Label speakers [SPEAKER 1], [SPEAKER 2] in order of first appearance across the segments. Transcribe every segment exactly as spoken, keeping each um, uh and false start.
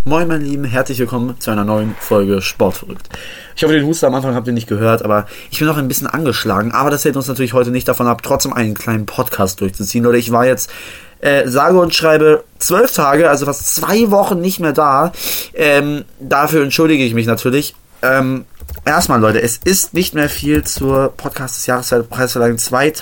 [SPEAKER 1] Moin meine Lieben, herzlich willkommen zu einer neuen Folge Sportverrückt. Ich hoffe, den Huster am Anfang habt ihr nicht gehört, aber ich bin noch ein bisschen angeschlagen. Aber das hält uns natürlich heute nicht davon ab, trotzdem einen kleinen Podcast durchzuziehen. Leute, ich war jetzt, äh, sage und schreibe, zwölf Tage, also fast zwei Wochen nicht mehr da. Ähm, dafür entschuldige ich mich natürlich. Ähm, erstmal, Leute, es ist nicht mehr viel zur Podcast des Jahres Preisverleihung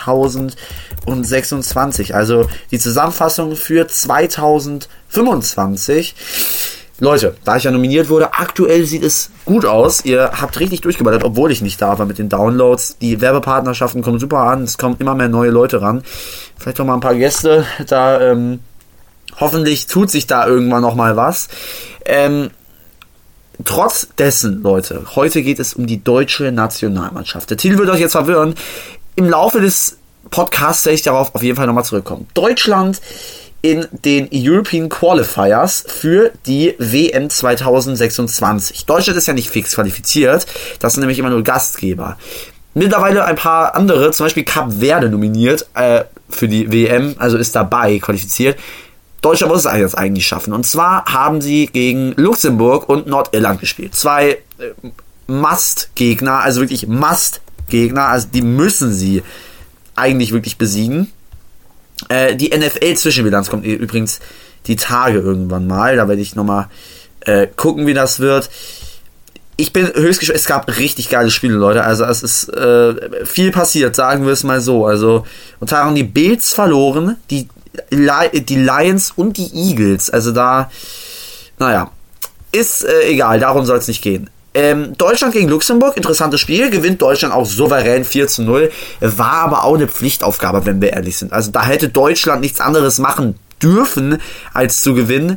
[SPEAKER 1] zweitausendsechsundzwanzig. Also die Zusammenfassung für zweitausendfünfundzwanzig. Leute, da ich ja nominiert wurde, aktuell sieht es gut aus. Ihr habt richtig durchgeballert, obwohl ich nicht da war mit den Downloads. Die Werbepartnerschaften kommen super an. Es kommen immer mehr neue Leute ran. Vielleicht noch mal ein paar Gäste. Da ähm, hoffentlich tut sich da irgendwann noch mal was. Ähm, trotz dessen, Leute, heute geht es um die deutsche Nationalmannschaft. Der Titel wird euch jetzt verwirren. Im Laufe des Podcasts werde ich darauf auf jeden Fall nochmal zurückkommen. Deutschland in den European Qualifiers für die W M zweitausendsechsundzwanzig. Deutschland ist ja nicht fix qualifiziert, das sind nämlich immer nur Gastgeber. Mittlerweile ein paar andere, zum Beispiel Kap Verde nominiert äh, für die W M, also ist dabei qualifiziert. Deutschland muss es jetzt eigentlich schaffen. Und zwar haben sie gegen Luxemburg und Nordirland gespielt. Zwei äh, Must-Gegner, also wirklich Must-Gegner, also die müssen sie eigentlich wirklich besiegen. Äh, die N F L-Zwischenbilanz kommt übrigens die Tage irgendwann mal. Da werde ich nochmal äh, gucken, wie das wird. Ich bin höchst gespannt. Es gab richtig geile Spiele, Leute. Also es ist äh, viel passiert, sagen wir es mal so. Also unter anderem die Bills verloren, die, die Lions und die Eagles. Also da, naja, ist äh, egal. Darum soll es nicht gehen. Ähm, Deutschland gegen Luxemburg, interessantes Spiel, gewinnt Deutschland auch souverän vier zu null, war aber auch eine Pflichtaufgabe, wenn wir ehrlich sind. Also da hätte Deutschland nichts anderes machen dürfen, als zu gewinnen.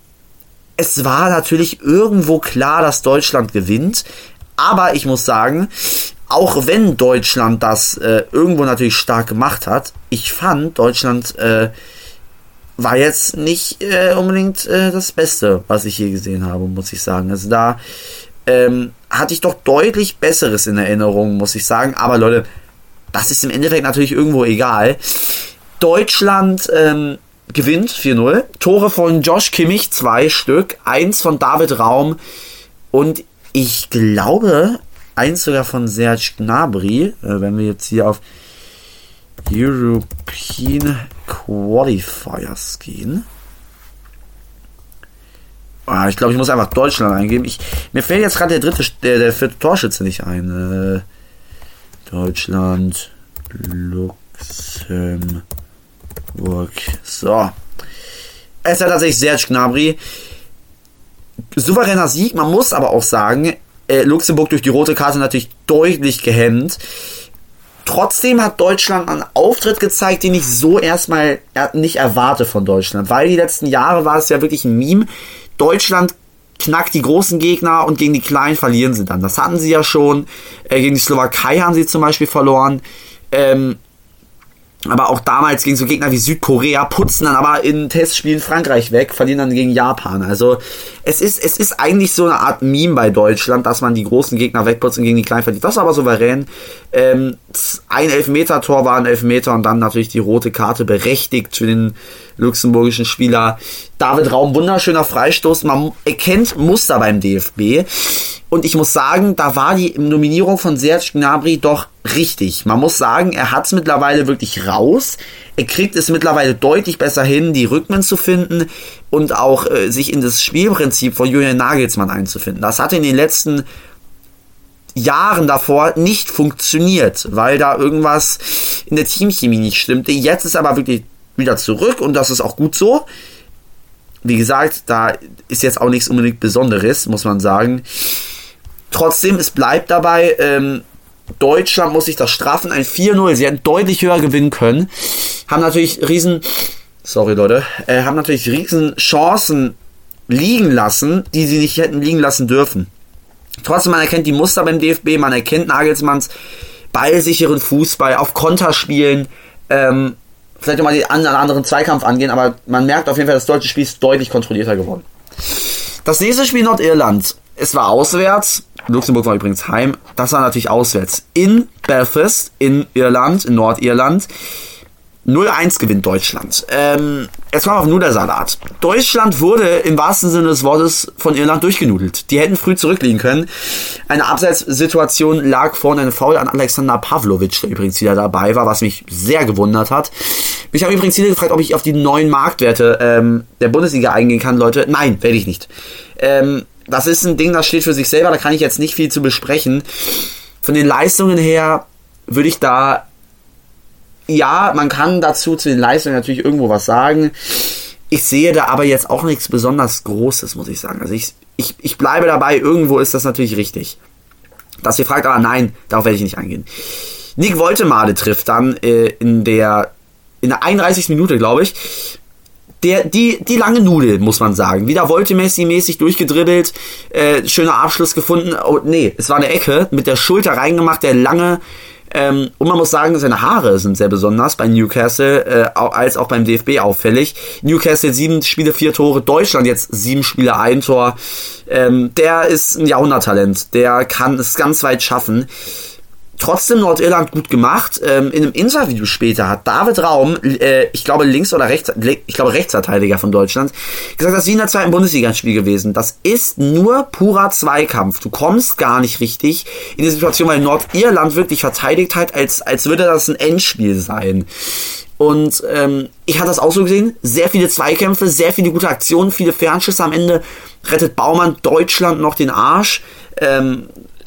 [SPEAKER 1] Es war natürlich irgendwo klar, dass Deutschland gewinnt, aber ich muss sagen, auch wenn Deutschland das äh, irgendwo natürlich stark gemacht hat, ich fand, Deutschland äh, war jetzt nicht äh, unbedingt äh, das Beste, was ich je gesehen habe, muss ich sagen. Also da Ähm, hatte ich doch deutlich Besseres in Erinnerung, muss ich sagen. Aber Leute, das ist im Endeffekt natürlich irgendwo egal. Deutschland ähm, gewinnt vier null. Tore von Josh Kimmich, zwei Stück. Eins von David Raum. Und ich glaube, eins sogar von Serge Gnabry. Äh, wenn wir jetzt hier auf European Qualifiers gehen. Ich glaube, ich muss einfach Deutschland eingeben. Ich, mir fällt jetzt gerade der dritte, der, der vierte Torschütze nicht ein. Äh, Deutschland, Luxemburg. So. Es ist ja tatsächlich Serge Gnabry. Souveräner Sieg. Man muss aber auch sagen, äh, Luxemburg durch die rote Karte natürlich deutlich gehemmt. Trotzdem hat Deutschland einen Auftritt gezeigt, den ich so erstmal nicht erwarte von Deutschland. Weil die letzten Jahre war es ja wirklich ein Meme. Deutschland knackt die großen Gegner und gegen die kleinen verlieren sie dann. Das hatten sie ja schon. Äh, gegen die Slowakei haben sie zum Beispiel verloren. Ähm, aber auch damals gegen so Gegner wie Südkorea, putzen dann aber in Testspielen Frankreich weg, verlieren dann gegen Japan. Also es ist, es ist eigentlich so eine Art Meme bei Deutschland, dass man die großen Gegner wegputzt und gegen die kleinen verliert. Das ist aber souverän. Ähm, ein Elfmeter-Tor war ein Elfmeter und dann natürlich die rote Karte berechtigt für den luxemburgischen Spieler. David Raum, wunderschöner Freistoß. Man erkennt Muster beim D F B. Und ich muss sagen, da war die Nominierung von Serge Gnabry doch richtig. Man muss sagen, er hat es mittlerweile wirklich raus. Er kriegt es mittlerweile deutlich besser hin, die Rhythmen zu finden und auch äh, sich in das Spielprinzip von Julian Nagelsmann einzufinden. Das hat in den letzten Jahren davor nicht funktioniert, weil da irgendwas in der Teamchemie nicht stimmte. Jetzt ist er aber wirklich wieder zurück und das ist auch gut so. Wie gesagt, da ist jetzt auch nichts unbedingt Besonderes, muss man sagen. Trotzdem, es bleibt dabei, ähm, Deutschland muss sich das straffen, ein vier null, sie hätten deutlich höher gewinnen können, haben natürlich riesen, sorry Leute, äh, haben natürlich riesen Chancen liegen lassen, die sie nicht hätten liegen lassen dürfen. Trotzdem, man erkennt die Muster beim D F B, man erkennt Nagelsmanns ballsicheren Fußball, auf Konter spielen, ähm, vielleicht nochmal den anderen Zweikampf angehen, aber man merkt auf jeden Fall, das deutsche Spiel ist deutlich kontrollierter geworden. Das nächste Spiel Nordirland, es war auswärts, Luxemburg war übrigens heim, das war natürlich auswärts in Belfast, in Irland, in Nordirland. null eins gewinnt Deutschland. Ähm, jetzt mal auf Nudelsalat. Deutschland wurde im wahrsten Sinne des Wortes von Irland durchgenudelt. Die hätten früh zurückliegen können. Eine Abseitssituation lag vorne, eine Foul an Alexander Pavlovic, der übrigens wieder dabei war, was mich sehr gewundert hat. Ich habe übrigens wieder gefragt, ob ich auf die neuen Marktwerte ähm, der Bundesliga eingehen kann, Leute. Nein, werde ich nicht. Ähm, das ist ein Ding, das steht für sich selber, da kann ich jetzt nicht viel zu besprechen. Von den Leistungen her würde ich da, ja, man kann dazu zu den Leistungen natürlich irgendwo was sagen. Ich sehe da aber jetzt auch nichts besonders Großes, muss ich sagen. Also ich, ich, ich bleibe dabei, irgendwo ist das natürlich richtig. Dass ihr fragt, aber nein, darauf werde ich nicht eingehen. Nick Woltemade trifft dann äh, in der in der einunddreißigsten Minute, glaube ich. Der, die, die lange Nudel, muss man sagen. Wieder Volte-Messi-mäßig durchgedribbelt, äh, schöner Abschluss gefunden. Oh, nee, es war eine Ecke, mit der Schulter reingemacht, der lange, ähm, und man muss sagen, seine Haare sind sehr besonders bei Newcastle, äh, als auch beim D F B auffällig. Newcastle sieben Spiele, vier Tore, Deutschland jetzt sieben Spiele, ein Tor. Ähm, der ist ein Jahrhunderttalent, der kann es ganz weit schaffen. Trotzdem Nordirland gut gemacht. Ähm, in einem Interview später hat David Raum, äh, ich glaube links oder rechts, ich glaube Rechtsverteidiger von Deutschland, gesagt, das ist wie in der zweiten Bundesliga-Spiel gewesen. Das ist nur purer Zweikampf. Du kommst gar nicht richtig in die Situation, weil Nordirland wirklich verteidigt hat, als, als würde das ein Endspiel sein. Und ähm, ich hatte das auch so gesehen. Sehr viele Zweikämpfe, sehr viele gute Aktionen, viele Fernschüsse. Am Ende rettet Baumann Deutschland noch den Arsch. Ähm,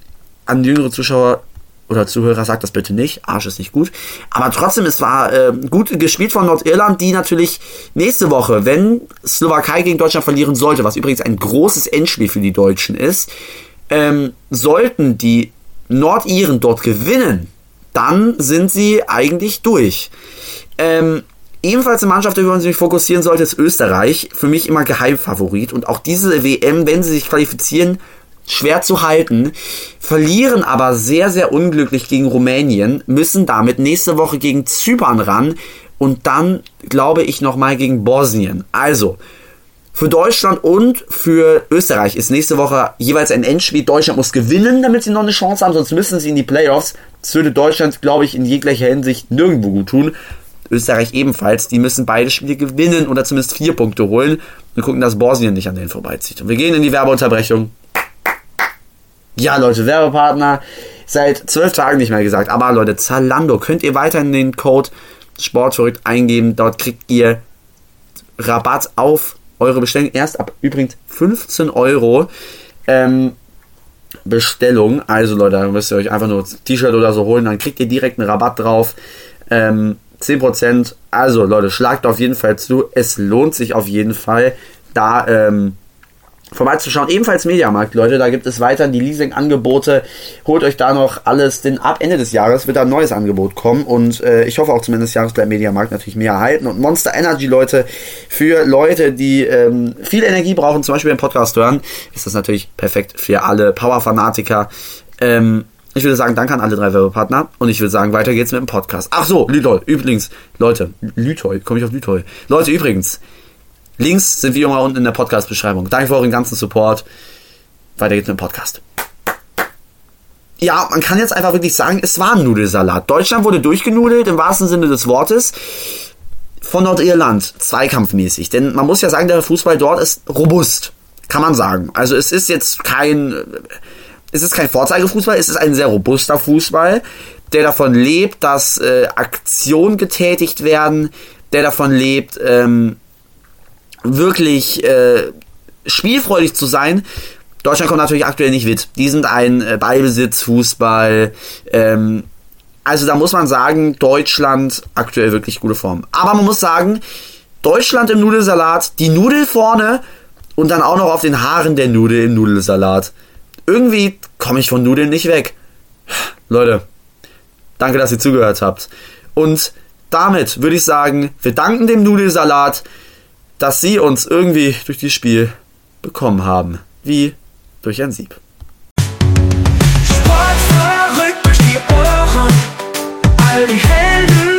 [SPEAKER 1] an jüngere Zuschauer oder Zuhörer, sagt das bitte nicht, Arsch ist nicht gut, aber trotzdem, es war äh, gut gespielt von Nordirland, die natürlich nächste Woche, wenn Slowakei gegen Deutschland verlieren sollte, was übrigens ein großes Endspiel für die Deutschen ist, ähm, sollten die Nordiren dort gewinnen, dann sind sie eigentlich durch. Ähm, ebenfalls eine Mannschaft, auf die man sich fokussieren sollte, ist Österreich, für mich immer Geheimfavorit, und auch diese W M, wenn sie sich qualifizieren, schwer zu halten, verlieren aber sehr, sehr unglücklich gegen Rumänien, müssen damit nächste Woche gegen Zypern ran und dann, glaube ich, nochmal gegen Bosnien. Also, für Deutschland und für Österreich ist nächste Woche jeweils ein Endspiel. Deutschland muss gewinnen, damit sie noch eine Chance haben, sonst müssen sie in die Playoffs. Das würde Deutschland, glaube ich, in jeglicher Hinsicht nirgendwo gut tun. Österreich ebenfalls, die müssen beide Spiele gewinnen oder zumindest vier Punkte holen und gucken, dass Bosnien nicht an denen vorbeizieht. Und wir gehen in die Werbeunterbrechung. Ja, Leute, Werbepartner, seit zwölf Tagen nicht mehr gesagt, aber Leute, Zalando, könnt ihr weiterhin den Code Sportverrückt eingeben, dort kriegt ihr Rabatt auf eure Bestellung, erst ab übrigens fünfzehn Euro ähm, Bestellung, also Leute, da müsst ihr euch einfach nur ein T-Shirt oder so holen, dann kriegt ihr direkt einen Rabatt drauf, ähm, zehn Prozent, also Leute, schlagt auf jeden Fall zu, es lohnt sich auf jeden Fall, da, ähm, vorbeizuschauen. Ebenfalls Mediamarkt, Leute, da gibt es weiter die Leasing-Angebote. Holt euch da noch alles, denn ab Ende des Jahres wird da ein neues Angebot kommen und äh, ich hoffe auch zum Ende des Jahres bleibt Mediamarkt natürlich mehr erhalten. Und Monster Energy, Leute, für Leute, die ähm, viel Energie brauchen, zum Beispiel im Podcast hören, ist das natürlich perfekt für alle Power-Fanatiker. Ähm, ich würde sagen, danke an alle drei Werbepartner und ich würde sagen, weiter geht's mit dem Podcast. Ach so, Lütol, übrigens, Leute, Lütol, komme ich auf Lütol. Leute, übrigens, Links sind wie immer unten in der Podcast-Beschreibung. Danke für euren ganzen Support. Weiter geht's mit dem Podcast. Ja, man kann jetzt einfach wirklich sagen, es war ein Nudelsalat. Deutschland wurde durchgenudelt, im wahrsten Sinne des Wortes, von Nordirland, zweikampfmäßig. Denn man muss ja sagen, der Fußball dort ist robust. Kann man sagen. Also es ist jetzt kein, es ist kein Vorzeigefußball, es ist ein sehr robuster Fußball, der davon lebt, dass äh, Aktionen getätigt werden, der davon lebt, ähm, wirklich äh, spielfreudig zu sein. Deutschland kommt natürlich aktuell nicht mit. Die sind ein äh, Ballbesitz-Fußball. Ähm, also da muss man sagen, Deutschland aktuell wirklich gute Form. Aber man muss sagen, Deutschland im Nudelsalat, die Nudel vorne und dann auch noch auf den Haaren der Nudel im Nudelsalat. Irgendwie komme ich von Nudeln nicht weg. Leute, danke, dass ihr zugehört habt. Und damit würde ich sagen, wir danken dem Nudelsalat, dass sie uns irgendwie durch dieses Spiel bekommen haben. Wie durch ein Sieb.
[SPEAKER 2] Sportverrückt durch die Ohren, all die Helden